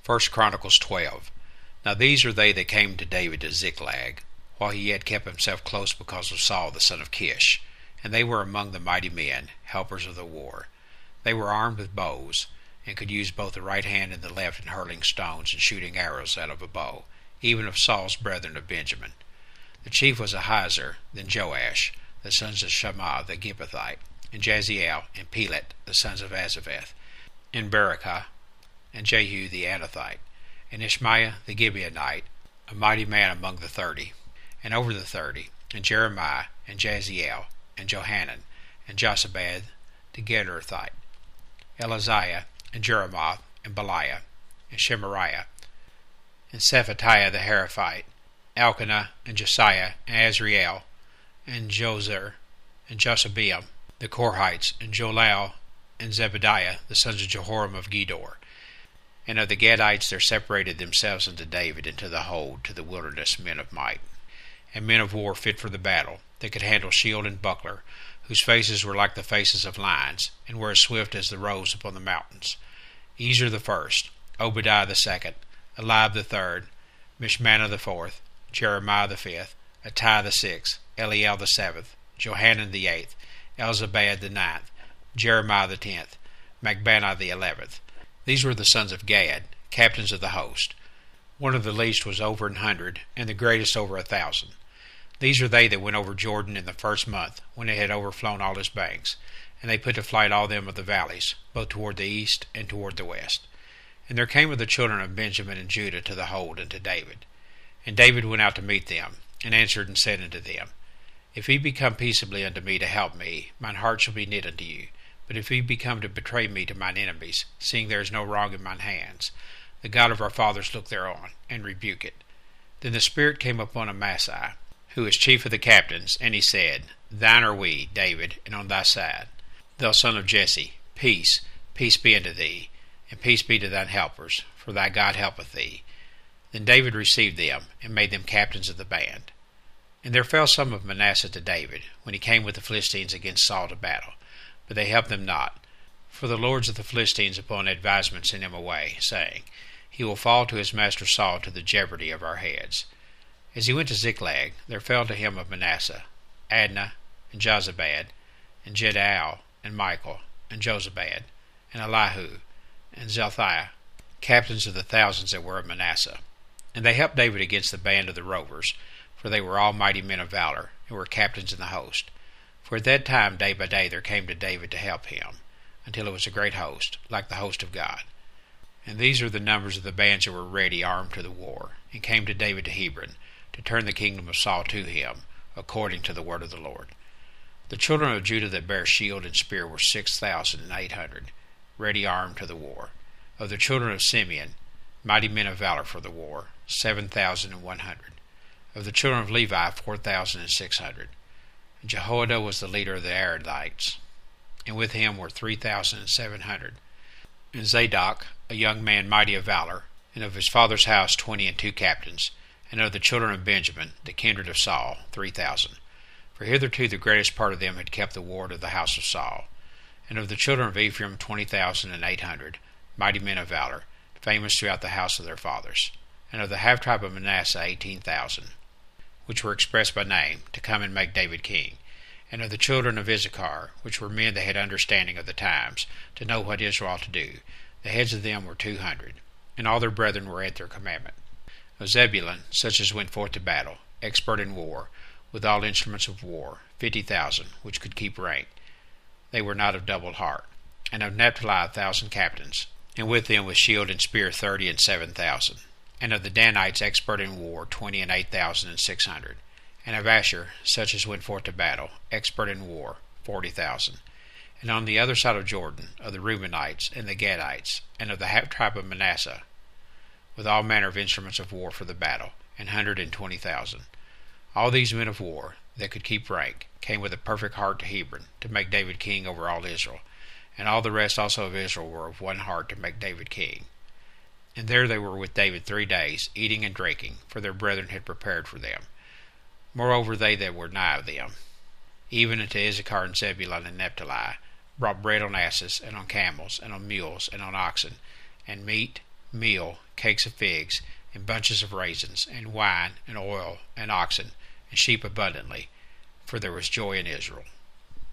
1 Chronicles 12. Now these are they that came to David to Ziklag, while he yet kept himself close because of Saul the son of Kish. And they were among the mighty men, helpers of the war. They were armed with bows, and could use both the right hand and the left in hurling stones and shooting arrows out of a bow, even of Saul's brethren of Benjamin. The chief was Ahiezer, then Joash, the sons of Shammah the Gibbethite, and Jaziel, and Pelet, the sons of Azaveth, and Berekah, and Jehu the Anathite, and Ishmaiah the Gibeonite, a mighty man among the 30, and over the 30, and Jeremiah, and Jaziel, and Johanan, and Josabad the Gederathite, Elaziah, and Jeremoth, and Beliah, and Shemariah, and Shephatiah the Heraphite, Elkanah, and Josiah, and Azriel, and Jozer, and Josabeam, the Korhites, and Jolal, and Zebadiah, the sons of Jehoram of Gedor. And of the Gadites there separated themselves unto David into the hold to the wilderness men of might, and men of war fit for the battle, that could handle shield and buckler, whose faces were like the faces of lions, and were as swift as the roes upon the mountains. Ezer the first, Obadiah the second, Eliab the third, Mishmanah the fourth, Jeremiah the fifth, Attai the sixth, Eliel the seventh, Johanan the eighth, Elzabad the ninth, Jeremiah the 10th, Macbanah the 11th. These were the sons of Gad, captains of the host. One of the least was over 100, and the greatest over 1,000. These are they that went over Jordan in the first month, when it had overflown all his banks, and they put to flight all them of the valleys, both toward the east and toward the west. And there came of the children of Benjamin and Judah to the hold unto David. And David went out to meet them, and answered and said unto them, If ye be come peaceably unto me to help me, mine heart shall be knit unto you. But if ye be come to betray me to mine enemies, seeing there is no wrong in mine hands, the God of our fathers look thereon, and rebuke it. Then the Spirit came upon Amasai, who is chief of the captains, and he said, Thine are we, David, and on thy side. Thou son of Jesse, peace, peace be unto thee, and peace be to thine helpers, for thy God helpeth thee. Then David received them, and made them captains of the band. And there fell some of Manasseh to David, when he came with the Philistines against Saul to battle. But they helped them not, for the lords of the Philistines upon advisement sent him away, saying, He will fall to his master Saul to the jeopardy of our heads. As he went to Ziklag, there fell to him of Manasseh Adnah, and Jozabad, and Jediael, and Michael, and Jozabad, and Elihu, and Zelthiah, captains of the thousands that were of Manasseh. And they helped David against the band of the rovers, for they were all mighty men of valor, and were captains in the host. For at that time day by day there came to David to help him, until it was a great host, like the host of God. And these are the numbers of the bands that were ready armed to the war, and came to David to Hebron, to turn the kingdom of Saul to him, according to the word of the Lord. The children of Judah that bare shield and spear were 6,800, ready armed to the war. Of the children of Simeon, mighty men of valor for the war, 7,100. Of the children of Levi, 4,600. And Jehoiada was the leader of the Aradites, and with him were 3,700. And Zadok, a young man mighty of valor, and of his father's house 22 captains, and of the children of Benjamin, the kindred of Saul, 3,000. For hitherto the greatest part of them had kept the ward of the house of Saul. And of the children of Ephraim 20,800, mighty men of valor, famous throughout the house of their fathers. And of the half-tribe of Manasseh 18,000, which were expressed by name, to come and make David king. And of the children of Issachar, which were men that had understanding of the times, to know what Israel ought to do, the heads of them were 200, and all their brethren were at their commandment. Of Zebulun, such as went forth to battle, expert in war, with all instruments of war, 50,000, which could keep rank. They were not of double heart. And of Naphtali 1,000 captains, and with them with shield and spear 30 and 7,000. And of the Danites expert in war 20 and 8,600. And of Asher, such as went forth to battle, expert in war, 40,000. And on the other side of Jordan, of the Reubenites and the Gadites, and of the half-tribe of Manasseh, with all manner of instruments of war for the battle, 120,000. All these men of war, that could keep rank, came with a perfect heart to Hebron, to make David king over all Israel. And all the rest also of Israel were of one heart to make David king. And there they were with David 3 days, eating and drinking, for their brethren had prepared for them. Moreover, they that were nigh of them, even unto Issachar and Zebulun and Naphtali, brought bread on asses, and on camels, and on mules, and on oxen, and meat, meal, cakes of figs, and bunches of raisins, and wine, and oil, and oxen, and sheep abundantly, for there was joy in Israel.